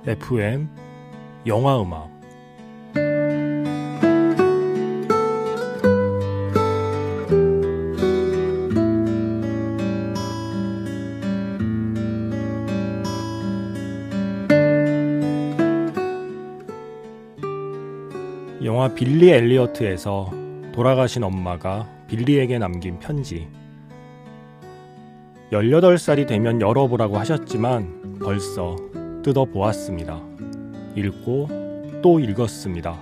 FM 영화음악 영화 빌리 엘리어트에서 돌아가신 엄마가 빌리에게 남긴 편지. 18살이 되면 열어보라고 하셨지만 벌써 뜯어보았습니다. 읽고 또 읽었습니다.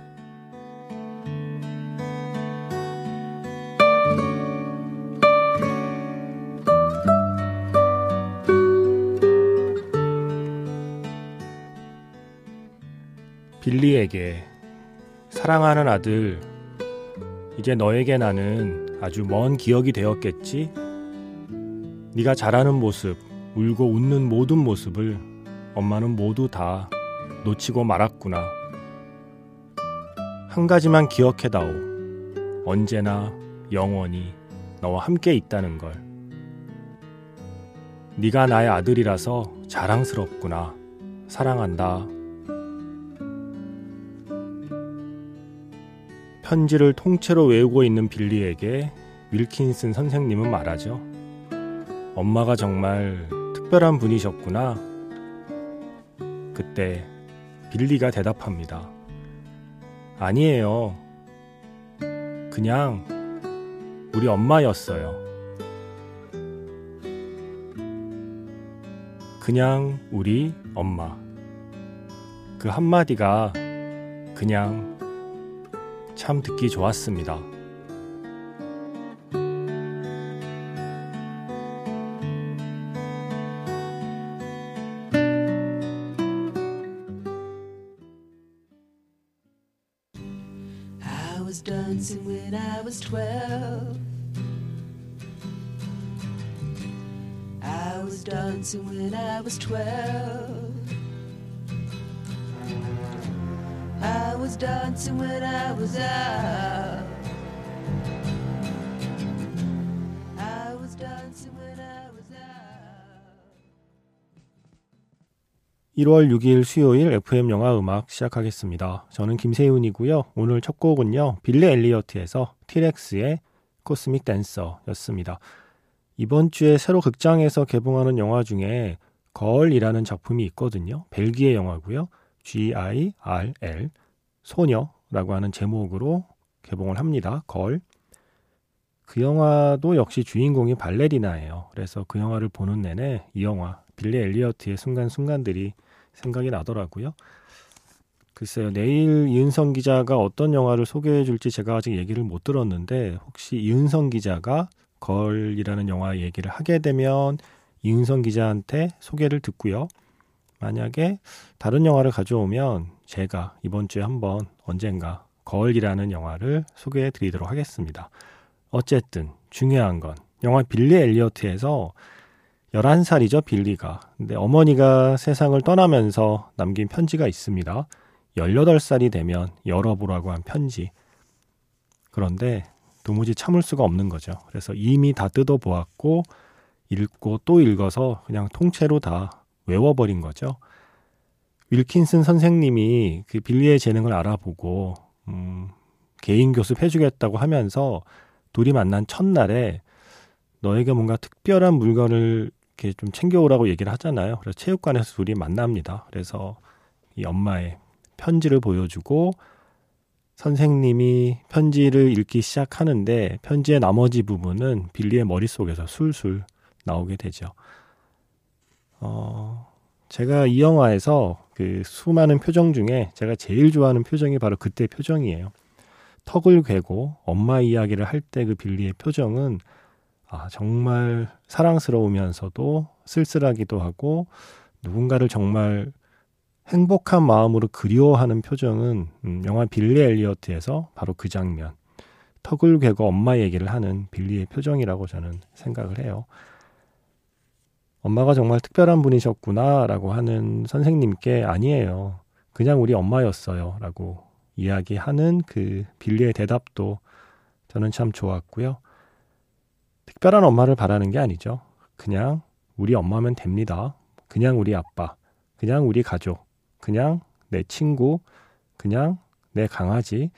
빌리에게 사랑하는 아들, 이제 너에게 나는 아주 먼 기억이 되었겠지? 네가 자라는 모습, 울고 웃는 모든 모습을 엄마는 모두 다 놓치고 말았구나. 한 가지만 기억해다오. 언제나 영원히 너와 함께 있다는 걸. 네가 나의 아들이라서 자랑스럽구나. 사랑한다. 편지를 통째로 외우고 있는 빌리에게 윌킨슨 선생님은 말하죠. 엄마가 정말 특별한 분이셨구나. 그때 빌리가 대답합니다. 아니에요. 그냥 우리 엄마였어요. 그냥 우리 엄마. 그 한마디가 그냥 참 듣기 좋았습니다. I was dancing when I was 12. I was dancing when I was 12. I was dancing when I was out. I was dancing when I was out. 1월 6일 수요일 FM 영화 음악 시작하겠습니다. 저는 김세윤이고요. 오늘 첫 곡은요. 빌리 엘리어트에서 티렉스의 코스믹 댄서였습니다. 이번 주에 새로 극장에서 개봉하는 영화 중에 걸이라는 작품이 있거든요. 벨기에 영화고요. GIRL, 소녀라고 하는 제목으로 개봉을 합니다. 걸. 그 영화도 역시 주인공이 발레리나예요. 그래서 그 영화를 보는 내내 이 영화, 빌리 엘리어트의 순간순간들이 생각이 나더라고요. 글쎄요, 내일 이은성 기자가 어떤 영화를 소개해 줄지 제가 아직 얘기를 못 들었는데 혹시 이은성 기자가 걸이라는 영화 얘기를 하게 되면 이은성 기자한테 소개를 듣고요. 만약에 다른 영화를 가져오면 제가 이번 주에 한번 언젠가 걸이라는 영화를 소개해 드리도록 하겠습니다. 어쨌든 중요한 건 영화 빌리 엘리어트에서 11살이죠, 빌리가. 근데 어머니가 세상을 떠나면서 남긴 편지가 있습니다. 18살이 되면 열어보라고 한 편지. 그런데 도무지 참을 수가 없는 거죠. 그래서 이미 다 뜯어보았고 읽고 또 읽어서 그냥 통째로 다 외워버린 거죠. 윌킨슨 선생님이 그 빌리의 재능을 알아보고 개인 교습 해주겠다고 하면서 둘이 만난 첫날에 너에게 뭔가 특별한 물건을 이렇게 좀 챙겨오라고 얘기를 하잖아요. 그래서 체육관에서 둘이 만납니다. 그래서 이 엄마의 편지를 보여주고 선생님이 편지를 읽기 시작하는데 편지의 나머지 부분은 빌리의 머릿속에서 술술 나오게 되죠. 제가 이 영화에서 그 수많은 표정 중에 제가 제일 좋아하는 표정이 바로 그때 표정이에요. 턱을 괴고 엄마 이야기를 할 때 그 빌리의 표정은 정말 사랑스러우면서도 쓸쓸하기도 하고 누군가를 정말 행복한 마음으로 그리워하는 표정은 영화 빌리 엘리어트에서 바로 그 장면, 턱을 괴고 엄마 얘기를 하는 빌리의 표정이라고 저는 생각을 해요. 엄마가 정말 특별한 분이셨구나 라고 하는 선생님께 아니에요. 그냥 우리 엄마였어요 라고 이야기하는 그 빌리의 대답도 저는 참 좋았고요. 특별한 엄마를 바라는 게 아니죠. 그냥 우리 엄마면 됩니다. 그냥 우리 아빠, 그냥 우리 가족, 그냥 내 친구, 그냥 내 강아지.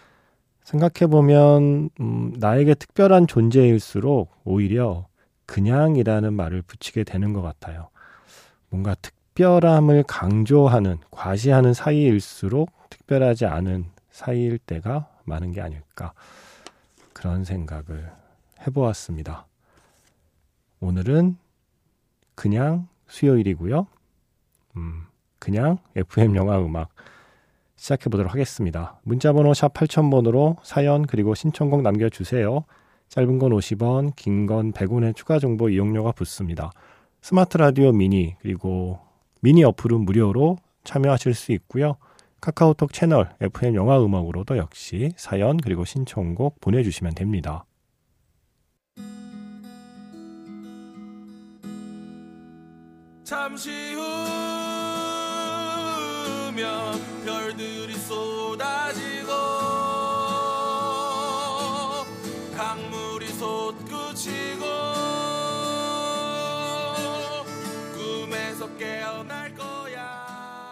생각해보면 나에게 특별한 존재일수록 오히려 그냥이라는 말을 붙이게 되는 것 같아요. 뭔가 특별함을 강조하는, 과시하는 사이일수록 특별하지 않은 사이일 때가 많은 게 아닐까, 그런 생각을 해보았습니다. 오늘은 그냥 수요일이고요. 그냥 FM 영화 음악 시작해보도록 하겠습니다. 문자번호 샵 8000번으로 사연 그리고 신청곡 남겨주세요. 짧은 건 50원, 긴 건 100원의 추가 정보 이용료가 붙습니다. 스마트 라디오 미니 그리고 미니 어플은 무료로 참여하실 수 있고요. 카카오톡 채널 FM 영화 음악으로도 역시 사연 그리고 신청곡 보내주시면 됩니다. 잠시 후면 별들이 쏟아지고 강물이 솟구치고 꿈에서 깨어날 거야.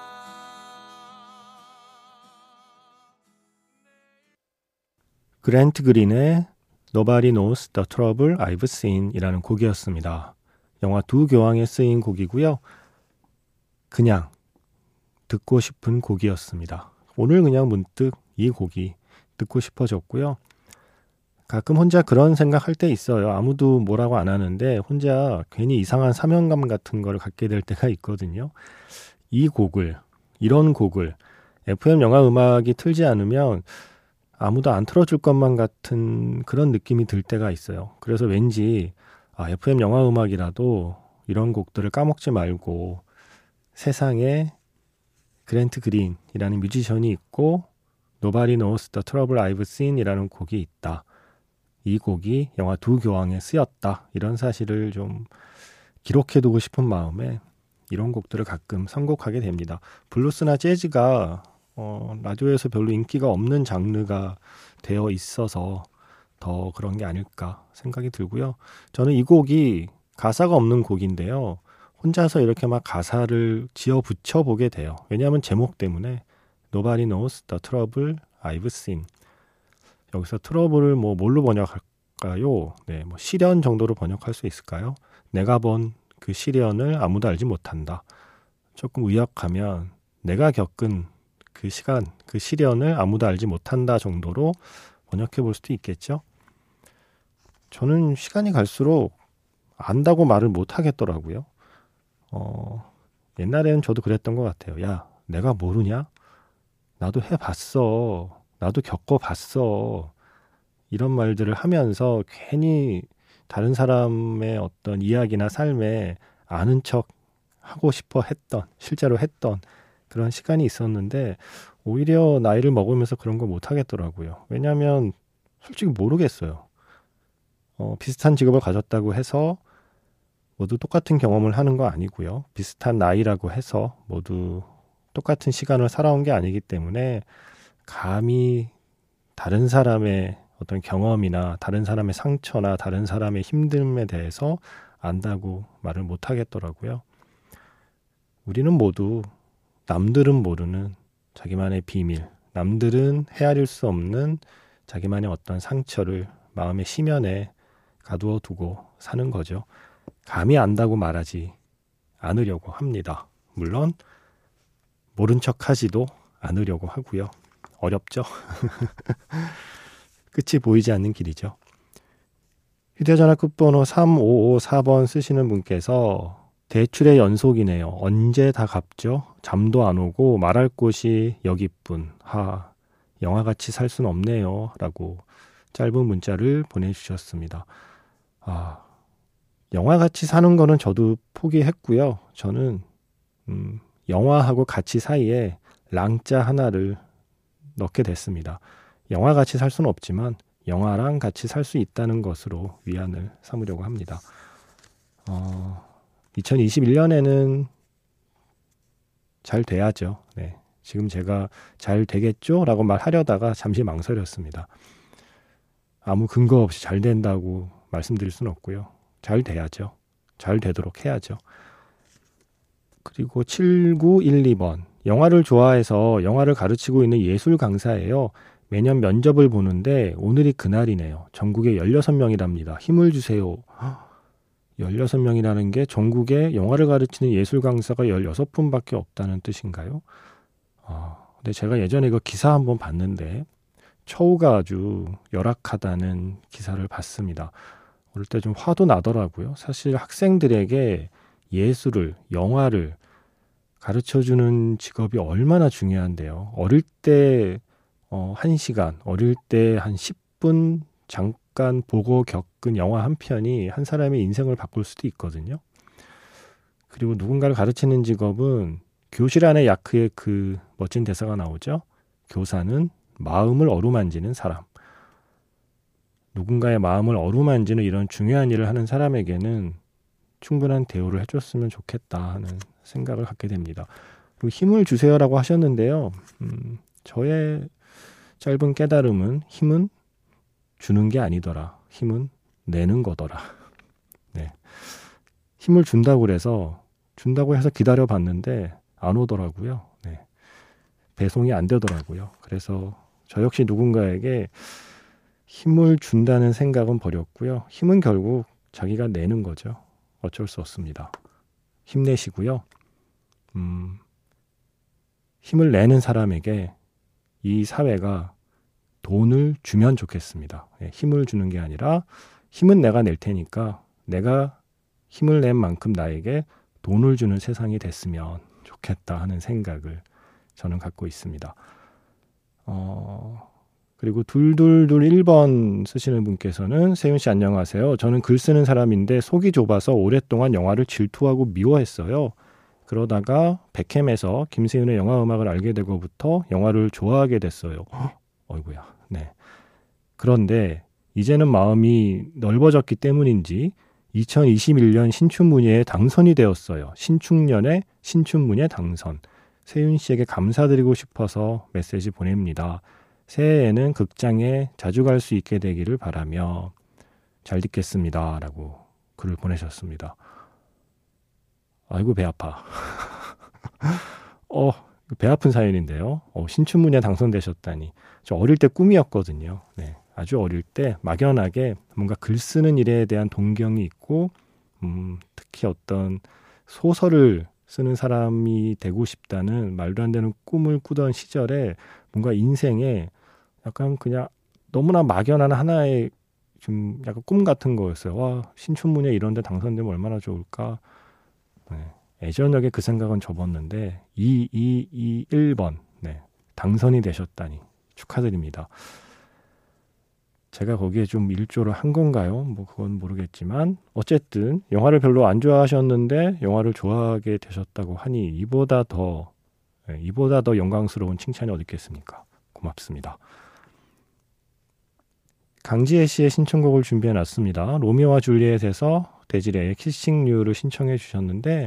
그랜트 그린의 Nobody Knows the Trouble I've Seen 이라는 곡이었습니다. 영화 두 교황에 쓰인 곡이고요. 그냥 듣고 싶은 곡이었습니다. 오늘 그냥 문득 이 곡이 듣고 싶어졌고요. 가끔 혼자 그런 생각할 때 있어요. 아무도 뭐라고 안 하는데 혼자 괜히 이상한 사명감 같은 걸 갖게 될 때가 있거든요. 이 곡을, 이런 곡을 FM 영화 음악이 틀지 않으면 아무도 안 틀어줄 것만 같은 그런 느낌이 들 때가 있어요. 그래서 왠지 FM 영화 음악이라도 이런 곡들을 까먹지 말고 세상에 그랜트 그린이라는 뮤지션이 있고 Nobody Knows the Trouble I've Seen 이라는 곡이 있다. 이 곡이 영화 두 교황에 쓰였다. 이런 사실을 좀 기록해두고 싶은 마음에 이런 곡들을 가끔 선곡하게 됩니다. 블루스나 재즈가 라디오에서 별로 인기가 없는 장르가 되어 있어서 더 그런 게 아닐까 생각이 들고요. 저는 이 곡이 가사가 없는 곡인데요. 혼자서 이렇게 막 가사를 지어 붙여보게 돼요. 왜냐하면 제목 때문에 Nobody knows the trouble I've seen. 여기서 트러블을 뭘로 번역할까요? 네, 시련 정도로 번역할 수 있을까요? 내가 본 그 시련을 아무도 알지 못한다. 조금 의역하면 내가 겪은 그 시간, 그 시련을 아무도 알지 못한다 정도로 번역해 볼 수도 있겠죠? 저는 시간이 갈수록 안다고 말을 못 하겠더라고요. 옛날에는 저도 그랬던 것 같아요. 야, 내가 모르냐? 나도 해봤어. 나도 겪어봤어. 이런 말들을 하면서 괜히 다른 사람의 어떤 이야기나 삶에 아는 척 하고 싶어 했던, 실제로 했던 그런 시간이 있었는데 오히려 나이를 먹으면서 그런 거 못 하겠더라고요. 왜냐하면 솔직히 모르겠어요. 비슷한 직업을 가졌다고 해서 모두 똑같은 경험을 하는 거 아니고요. 비슷한 나이라고 해서 모두 똑같은 시간을 살아온 게 아니기 때문에 감히 다른 사람의 어떤 경험이나 다른 사람의 상처나 다른 사람의 힘듦에 대해서 안다고 말을 못 하겠더라고요. 우리는 모두 남들은 모르는 자기만의 비밀, 남들은 헤아릴 수 없는 자기만의 어떤 상처를 마음의 심연에 가두어 두고 사는 거죠. 감히 안다고 말하지 않으려고 합니다. 물론 모른 척 하지도 않으려고 하고요. 어렵죠? 끝이 보이지 않는 길이죠. 휴대전화 끝번호 3554번 쓰시는 분께서 대출의 연속이네요. 언제 다 갚죠? 잠도 안 오고 말할 곳이 여기뿐. 영화같이 살 순 없네요. 라고 짧은 문자를 보내주셨습니다. 영화같이 사는 거는 저도 포기했고요. 저는 영화하고 가치 사이에 랑자 하나를 넣게 됐습니다. 영화같이 살 수는 없지만 영화랑 같이 살 수 있다는 것으로 위안을 삼으려고 합니다. 2021년에는 잘 돼야죠. 네. 지금 제가 잘 되겠죠? 라고 말하려다가 잠시 망설였습니다. 아무 근거 없이 잘 된다고 말씀드릴 수는 없고요. 잘 돼야죠. 잘 되도록 해야죠. 그리고 7912번 영화를 좋아해서 영화를 가르치고 있는 예술 강사예요. 매년 면접을 보는데 오늘이 그날이네요. 전국에 16명이랍니다. 힘을 주세요. 16명이라는 게 전국에 영화를 가르치는 예술 강사가 16분밖에 없다는 뜻인가요? 근데 제가 예전에 그 기사 한번 봤는데 처우가 아주 열악하다는 기사를 봤습니다. 어릴 때 좀 화도 나더라고요. 사실 학생들에게 예술을, 영화를 가르쳐주는 직업이 얼마나 중요한데요. 어릴 때 1시간, 어릴 때 한 10분 잠깐 보고 겪은 영화 한 편이 한 사람의 인생을 바꿀 수도 있거든요. 그리고 누군가를 가르치는 직업은 교실 안에 야크의 그 멋진 대사가 나오죠. 교사는 마음을 어루만지는 사람. 누군가의 마음을 어루만지는 이런 중요한 일을 하는 사람에게는 충분한 대우를 해줬으면 좋겠다 하는 생각을 갖게 됩니다. 그리고 힘을 주세요라고 하셨는데요. 저의 짧은 깨달음은 힘은 주는 게 아니더라. 힘은 내는 거더라. 네. 힘을 준다고 해서 기다려봤는데 안 오더라고요. 네. 배송이 안 되더라고요. 그래서 저 역시 누군가에게 힘을 준다는 생각은 버렸고요. 힘은 결국 자기가 내는 거죠. 어쩔 수 없습니다. 힘내시고요. 힘을 내는 사람에게 이 사회가 돈을 주면 좋겠습니다. 힘을 주는 게 아니라 힘은 내가 낼 테니까 내가 힘을 낸 만큼 나에게 돈을 주는 세상이 됐으면 좋겠다 하는 생각을 저는 갖고 있습니다. 그리고 222-1번 쓰시는 분께서는 세윤씨 안녕하세요. 저는 글 쓰는 사람인데 속이 좁아서 오랫동안 영화를 질투하고 미워했어요. 그러다가 백햄에서 김세윤의 영화 음악을 알게 되고부터 영화를 좋아하게 됐어요. 어이구야. 네. 그런데 이제는 마음이 넓어졌기 때문인지 2021년 신춘문예에 당선이 되었어요. 신축년의 신춘문예 당선. 세윤 씨에게 감사드리고 싶어서 메시지 보냅니다. 새해에는 극장에 자주 갈 수 있게 되기를 바라며 잘 듣겠습니다. 라고 글을 보내셨습니다. 아이고 배 아파. 배 아픈 사연인데요. 신춘문예 당선되셨다니. 저 어릴 때 꿈이었거든요. 네, 아주 어릴 때 막연하게 뭔가 글 쓰는 일에 대한 동경이 있고 특히 어떤 소설을 쓰는 사람이 되고 싶다는 말도 안 되는 꿈을 꾸던 시절에 뭔가 인생에 약간 그냥 너무나 막연한 하나의 좀 약간 꿈 같은 거였어요. 와, 신춘문예 이런 데 당선되면 얼마나 좋을까. 네, 예전역에 그 생각은 접었는데 2221번 네, 당선이 되셨다니 축하드립니다. 제가 거기에 좀 일조를 한 건가요? 뭐 그건 모르겠지만 어쨌든 영화를 별로 안 좋아하셨는데 영화를 좋아하게 되셨다고 하니 이보다 더 영광스러운 칭찬이 어디 있겠습니까? 고맙습니다. 강지혜 씨의 신청곡을 준비해놨습니다. 로미오와 줄리엣에서 데지레의 키싱유를 신청해 주셨는데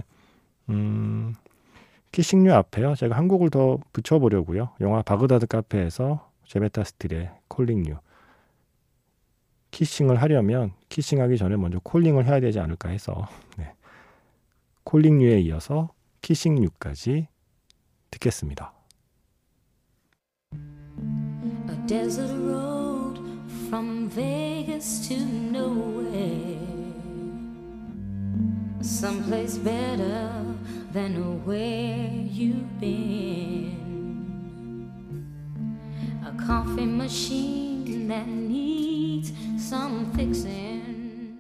키싱유 앞에요. 제가 한 곡을 더 붙여보려고요. 영화 바그다드 카페에서 제베타 스틸의 콜링유. 키싱을 하려면 키싱하기 전에 먼저 콜링을 해야 되지 않을까 해서 네. 콜링유에 이어서 키싱유까지 듣겠습니다. A desert road from Vegas to nowhere, someplace better than where you've been, a coffee machine that needs some fixing.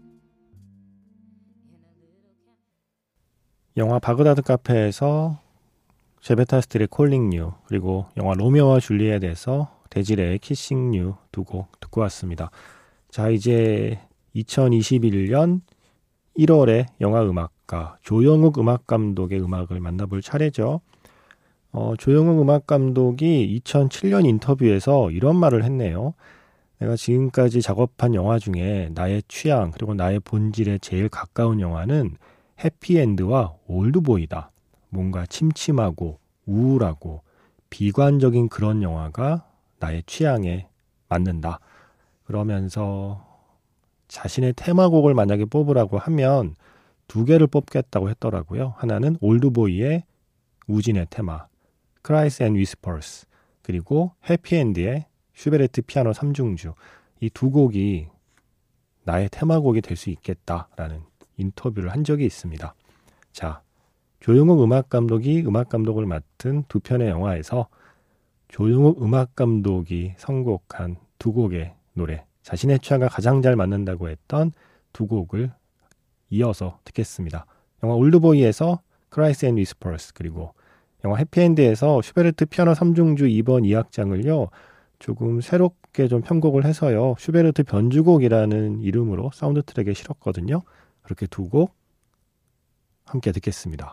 영화 바그다드 카페에서 제베타 스틸의 콜링 유, 그리고 영화 로미오와 줄리엣에서 데지레의 키싱 유 두 곡 듣고 왔습니다. 자, 이제 2021년 1월의 영화 음악가 조영욱 음악감독의 음악을 만나볼 차례죠. 조영욱 음악감독이 2007년 인터뷰에서 이런 말을 했네요. 내가 지금까지 작업한 영화 중에 나의 취향 그리고 나의 본질에 제일 가까운 영화는 해피엔드와 올드보이다. 뭔가 침침하고 우울하고 비관적인 그런 영화가 나의 취향에 맞는다. 그러면서 자신의 테마곡을 만약에 뽑으라고 하면 두 개를 뽑겠다고 했더라고요. 하나는 올드보이의 우진의 테마 Cries and Whispers, 그리고 해피엔드의 슈베르트 피아노 3중주, 이 두 곡이 나의 테마곡이 될 수 있겠다라는 인터뷰를 한 적이 있습니다. 자, 조용욱 음악감독이 음악감독을 맡은 두 편의 영화에서 조용욱 음악감독이 선곡한 두 곡의 노래, 자신의 취향과 가장 잘 맞는다고 했던 두 곡을 이어서 듣겠습니다. 영화 올드보이에서 Cries and Whispers, 그리고 영화 해피엔드에서 슈베르트 피아노 3중주 2번 2악장을요 조금 새롭게 좀 편곡을 해서요 슈베르트 변주곡이라는 이름으로 사운드 트랙에 실었거든요. 그렇게 두 곡 함께 듣겠습니다.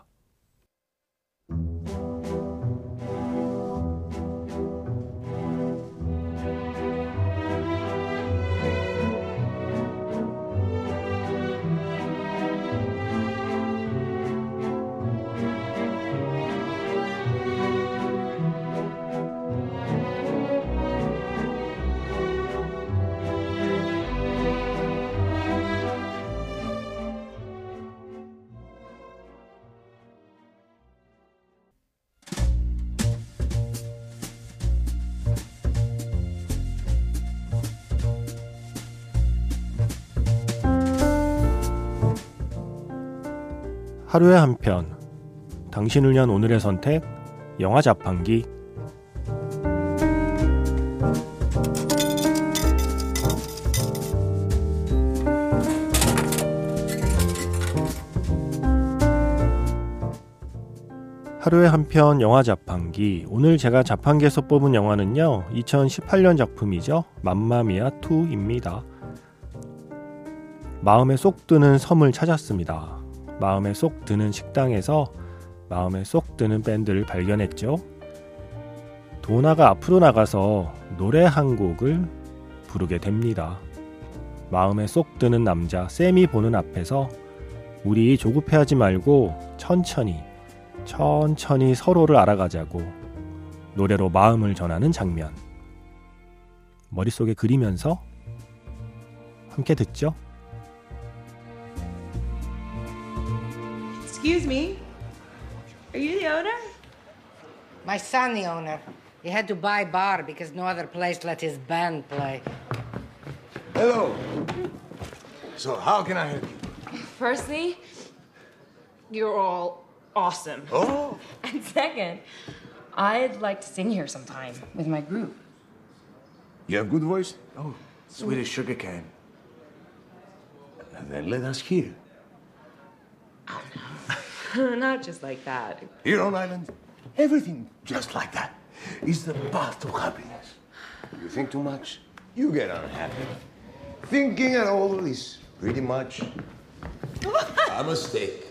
하루에 한 편, 당신을 위한 오늘의 선택, 영화 자판기. 하루에 한 편 영화 자판기. 오늘 제가 자판기에서 뽑은 영화는요 2018년 작품이죠. 맘마미아 2입니다. 마음에 쏙 드는 섬을 찾았습니다. 마음에 쏙 드는 식당에서 마음에 쏙 드는 밴드를 발견했죠. 도나가 앞으로 나가서 노래 한 곡을 부르게 됩니다. 마음에 쏙 드는 남자 샘이 보는 앞에서 우리 조급해하지 말고 천천히 서로를 알아가자고 노래로 마음을 전하는 장면, 머릿속에 그리면서 함께 듣죠. Excuse me, are you the owner? My son, the owner. He had to buy bar because no other place let his band play. Hello. So how can I help you? Firstly, you're all awesome. Oh. And second, I'd like to sing here sometime with my group. You have good voice? Oh, sweet as sugar cane. And then let us hear. Not just like that. Here on island, everything just like that is the path to happiness. You think too much, you get unhappy. Thinking at all is pretty much a mistake.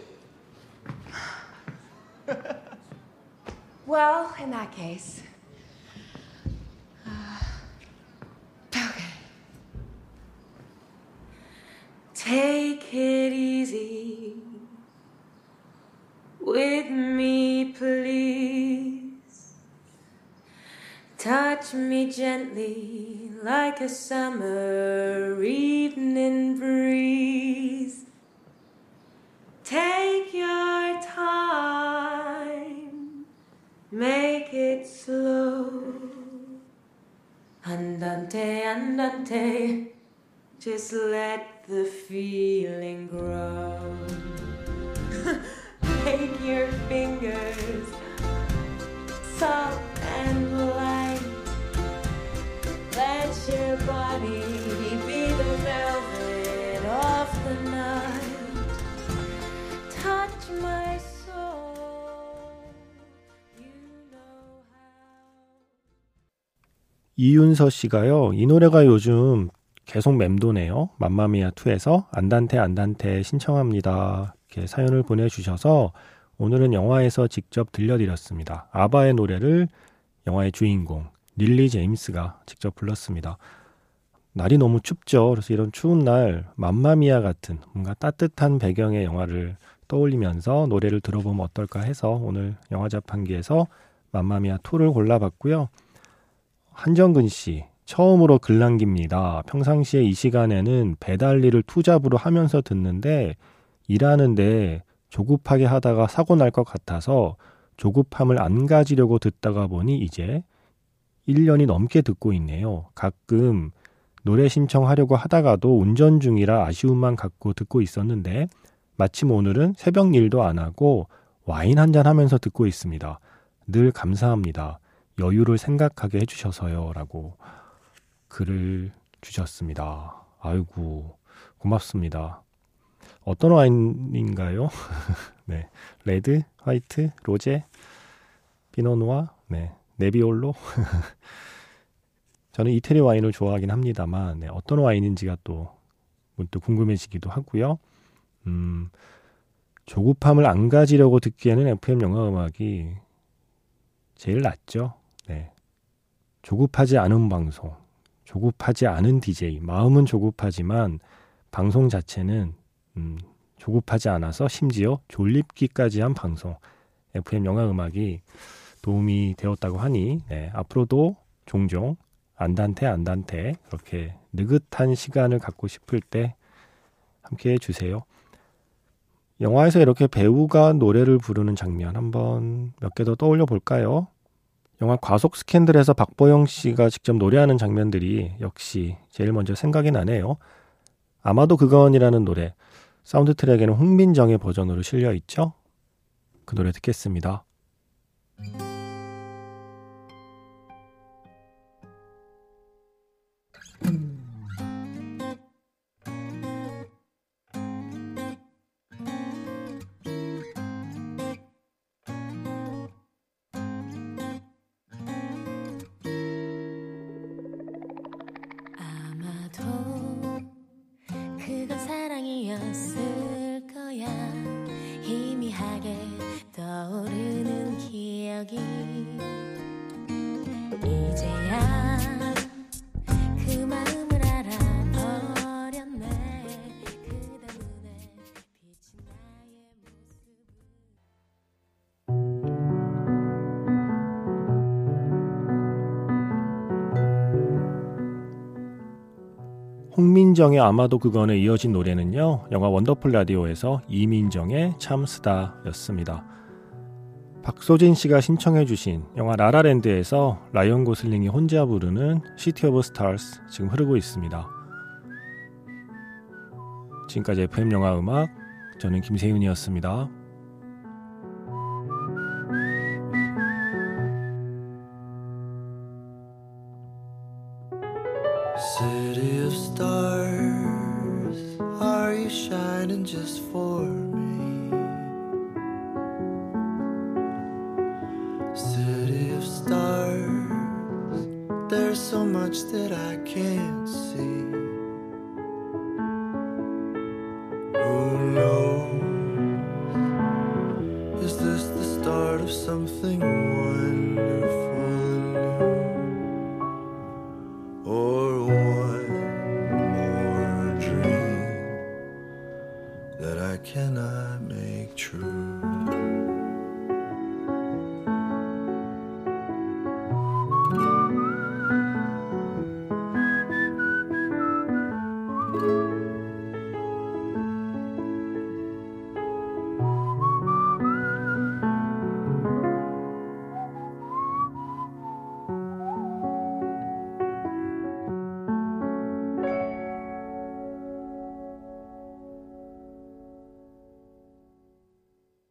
Well, in that case. Okay. Take it easy with me, please. Touch me gently like a summer evening breeze. Take your time, make it slow. Andante, andante, just let the feeling grow. Make your fingers soft and light. Let your body be the velvet of the night. Touch my soul, you know how. 이윤서 씨가요, 이 노래가 요즘 계속 맴도네요. 맘마미아 2에서 안단테 신청합니다. 이렇게 사연을 보내주셔서 오늘은 영화에서 직접 들려드렸습니다. 아바의 노래를 영화의 주인공 릴리 제임스가 직접 불렀습니다. 날이 너무 춥죠. 그래서 이런 추운 날 맘마미아 같은 뭔가 따뜻한 배경의 영화를 떠올리면서 노래를 들어보면 어떨까 해서 오늘 영화 자판기에서 맘마미아 2를 골라봤고요. 한정근 씨, 처음으로 글 남깁니다. 평상시에 이 시간에는 배달일을 투잡으로 하면서 듣는데 일하는데 조급하게 하다가 사고 날 것 같아서 조급함을 안 가지려고 듣다가 보니 이제 1년이 넘게 듣고 있네요. 가끔 노래 신청하려고 하다가도 운전 중이라 아쉬움만 갖고 듣고 있었는데 마침 오늘은 새벽 일도 안 하고 와인 한잔 하면서 듣고 있습니다. 늘 감사합니다. 여유를 생각하게 해주셔서요. 라고 글을 주셨습니다. 아이고, 고맙습니다. 어떤 와인인가요? 네, 레드, 화이트, 로제, 피노누아, 네, 네비올로. 저는 이태리 와인을 좋아하긴 합니다만 어떤 와인인지가 또 문득 궁금해지기도 하고요. 조급함을 안 가지려고 듣기에는 FM 영화 음악이 제일 낫죠. 네. 조급하지 않은 방송, 조급하지 않은 DJ, 마음은 조급하지만 방송 자체는 조급하지 않아서 심지어 졸립기까지 한 방송, FM 영화 음악이 도움이 되었다고 하니 앞으로도 종종 안단테 그렇게 느긋한 시간을 갖고 싶을 때 함께해 주세요. 영화에서 이렇게 배우가 노래를 부르는 장면 한번 몇 개 더 떠올려 볼까요? 영화 과속 스캔들에서 박보영 씨가 직접 노래하는 장면들이 역시 제일 먼저 생각이 나네요. 아마도 그건이라는 노래, 사운드 트랙에는 홍민정의 버전으로 실려 있죠? 그 노래 듣겠습니다. 그건 사랑이었을 거야. 희미하게 떠오르는 기억이 이제야 그 마음을 알아버렸네. 그대 눈에 비친 나의 모습. 홍민정의 아마도 그건에 이어진 노래는요, 영화 원더풀 라디오에서 이민정의 참 쓰다였습니다. 박소진 씨가 신청해 주신 영화 라라랜드에서 라이언 고슬링이 혼자 부르는 시티 오브 스타즈 지금 흐르고 있습니다. 지금까지 FM 영화 음악, 저는 김세윤이었습니다. City of stars, are you shining just for me? City of stars, there's so much that I can't see. Who knows? Is this the start of something